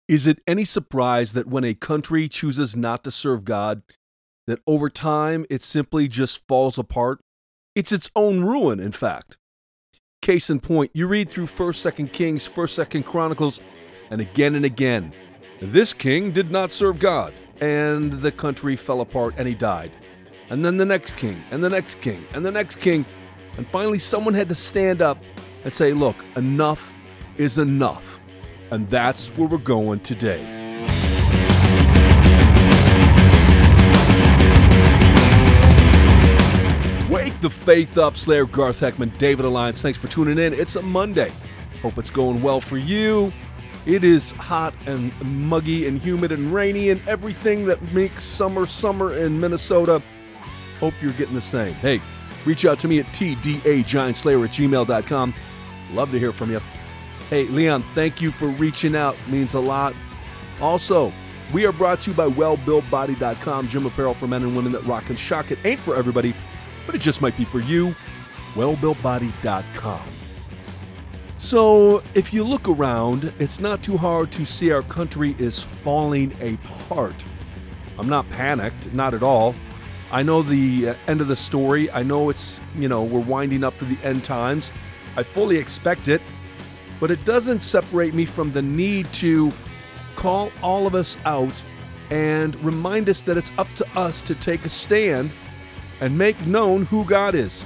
Is it any surprise that when a country chooses not to serve God, that over time it simply just falls apart? It's its own ruin, in fact. Case in point, you read through 1st, 2nd Kings, 1st, 2nd Chronicles, and again, this king did not serve God, and the country fell apart and he died. And then the next king, and the next king, and the next king, and finally someone had to stand up and say, look, enough is enough. And that's where we're going today. Wake the faith up, Slayer Garth Heckman, David Alliance. Thanks for tuning in. It's a Monday. Hope it's going well for you. It is hot and muggy and humid and rainy and everything that makes summer in Minnesota. Hope you're getting the same. Hey, reach out to me at tdagiantslayer@gmail.com. Love to hear from you. Hey, Leon, thank you for reaching out. It means a lot. Also, we are brought to you by wellbuiltbody.com, gym apparel for men and women that rock and shock. It ain't for everybody, but it just might be for you. wellbuiltbody.com. So, if you look around, it's not too hard to see our country is falling apart. I'm not panicked, not at all. I know the end of the story. I know it's, we're winding up to the end times. I fully expect it. But it doesn't separate me from the need to call all of us out and remind us that it's up to us to take a stand and make known who God is.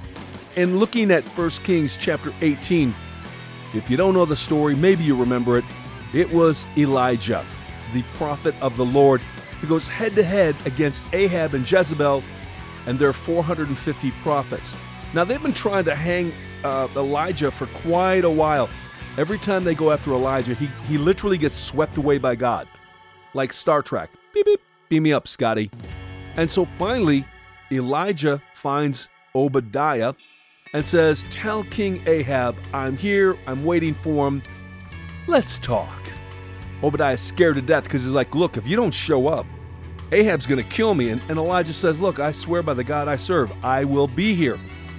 In looking at 1 Kings chapter 18, if you don't know the story, maybe you remember it. It was Elijah, the prophet of the Lord, who goes head-to-head against Ahab and Jezebel and their 450 prophets. Now, they've been trying to hang Elijah for quite a while. Every time they go after Elijah, he literally gets swept away by God. Like Star Trek. Beep, beep, beam me up, Scotty. And so finally, Elijah finds Obadiah and says, tell King Ahab, I'm here, I'm waiting for him. Let's talk. Obadiah's scared to death because he's like, look, if you don't show up, Ahab's going to kill me. And Elijah says, look, I swear by the God I serve, I will be here.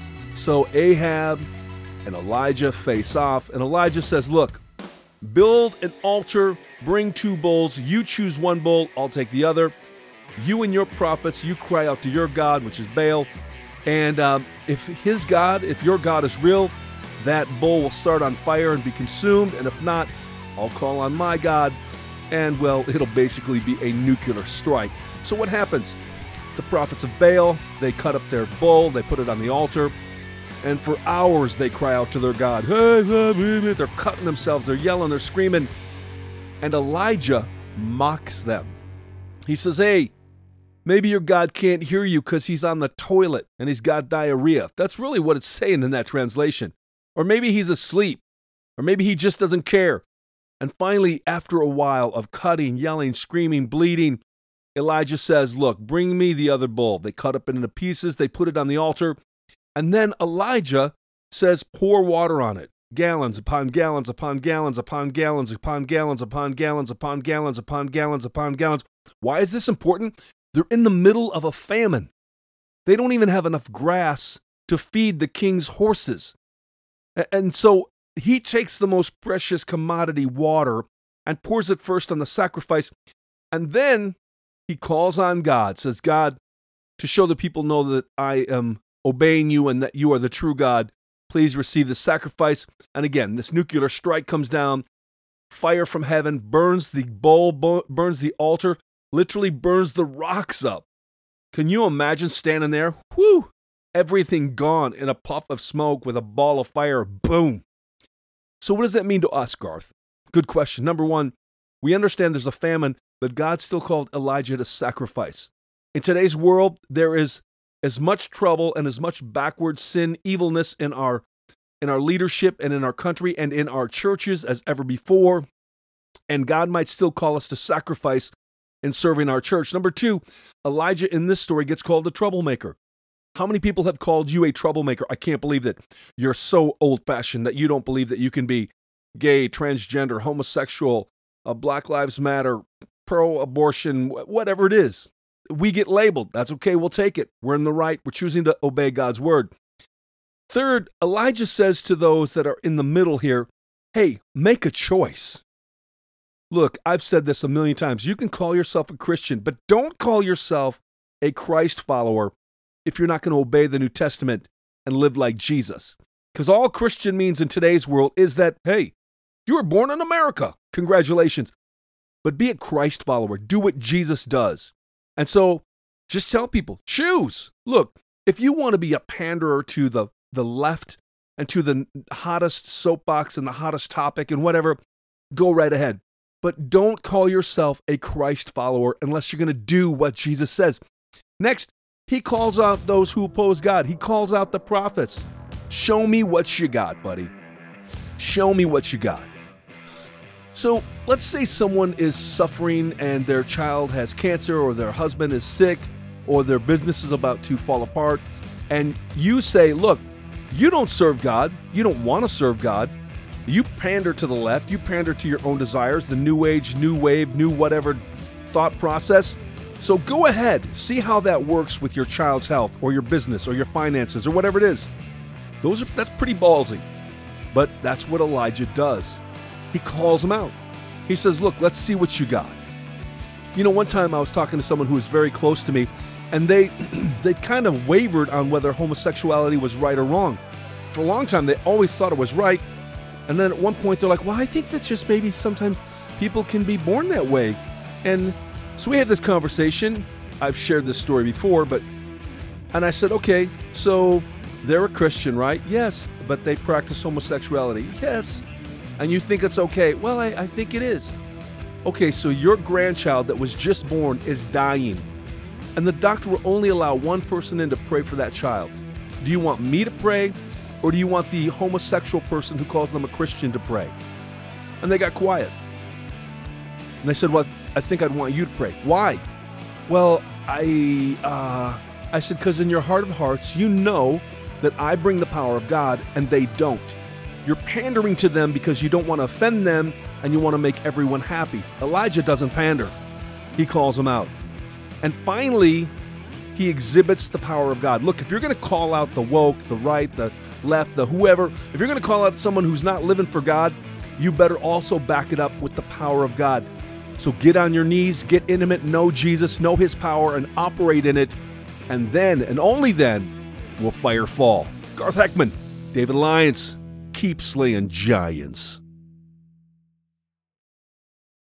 So Ahab and Elijah face off, and Elijah says, look, build an altar, bring 2 bulls, you choose 1 bull, I'll take the other. You and your prophets, you cry out to your God, which is Baal, and if your God is real, that bull will start on fire and be consumed, and if not, I'll call on my God, and well, it'll basically be a nuclear strike. So what happens? The prophets of Baal, they cut up their bull, they put it on the altar, and for hours they cry out to their God. They're cutting themselves, they're yelling, they're screaming. And Elijah mocks them. He says, hey, maybe your God can't hear you because he's on the toilet and he's got diarrhea. That's really what it's saying in that translation. Or maybe he's asleep. Or maybe he just doesn't care. And finally, after a while of cutting, yelling, screaming, bleeding, Elijah says, look, bring me the other bull. They cut it into pieces, they put it on the altar. And then Elijah says, pour water on it. Gallons upon gallons upon gallons upon gallons upon gallons upon gallons upon gallons upon gallons upon gallons. Why is this important? They're in the middle of a famine. They don't even have enough grass to feed the king's horses. And so he takes the most precious commodity, water, and pours it first on the sacrifice. And then he calls on God, says, God, to show the people know that I am obeying you and that you are the true God, please receive the sacrifice. And again, this nuclear strike comes down, fire from heaven burns the bull, burns the altar, literally burns the rocks up. Can you imagine standing there? Whew! Everything gone in a puff of smoke with a ball of fire. Boom! So what does that mean to us, Garth? Good question. Number one, we understand there's a famine, but God still called Elijah to sacrifice. In today's world, there is as much trouble and as much backward sin, evilness in our leadership and in our country and in our churches as ever before. And God might still call us to sacrifice in serving our church. Number two, Elijah in this story gets called a troublemaker. How many people have called you a troublemaker? I can't believe that you're so old-fashioned that you don't believe that you can be gay, transgender, homosexual, Black Lives Matter, pro-abortion, whatever it is. We get labeled. That's okay. We'll take it. We're in the right. We're choosing to obey God's word. Third, Elijah says to those that are in the middle here, hey, make a choice. Look, I've said this a million times. You can call yourself a Christian, but don't call yourself a Christ follower if you're not going to obey the New Testament and live like Jesus. Because all Christian means in today's world is that, hey, you were born in America. Congratulations. But be a Christ follower. Do what Jesus does. And so just tell people, choose. Look, if you want to be a panderer to the left and to the hottest soapbox and the hottest topic and whatever, go right ahead. But don't call yourself a Christ follower unless you're going to do what Jesus says. Next, he calls out those who oppose God. He calls out the prophets. Show me what you got, buddy. Show me what you got. So let's say someone is suffering and their child has cancer, or their husband is sick, or their business is about to fall apart. And you say, look, you don't serve God. You don't want to serve God. You pander to the left. You pander to your own desires, the new age, new wave, new whatever thought process. So go ahead, see how that works with your child's health or your business or your finances or whatever it is. That's pretty ballsy. But that's what Elijah does. He calls them out. He says, look, let's see what you got. You know, one time I was talking to someone who was very close to me, and they kind of wavered on whether homosexuality was right or wrong. For a long time, they always thought it was right. And then at one point, they're like, well, I think that just maybe sometimes people can be born that way. And so we had this conversation. I've shared this story before, and I said, okay, so they're a Christian, right? Yes. But they practice homosexuality? Yes. And you think it's okay? Well, I think it is. Okay, so your grandchild that was just born is dying, and the doctor will only allow one person in to pray for that child. Do you want me to pray, or do you want the homosexual person who calls them a Christian to pray? And they got quiet. And they said, well, I think I'd want you to pray. Why? Well, I said, because in your heart of hearts, you know that I bring the power of God and they don't. You're pandering to them because you don't want to offend them and you want to make everyone happy. Elijah doesn't pander. He calls them out. And finally, he exhibits the power of God. Look, if you're going to call out the woke, the right, the left, the whoever, if you're going to call out someone who's not living for God, you better also back it up with the power of God. So get on your knees, get intimate, know Jesus, know his power, and operate in it. And then, and only then, will fire fall. Garth Heckman, David Alliance, keep slaying giants.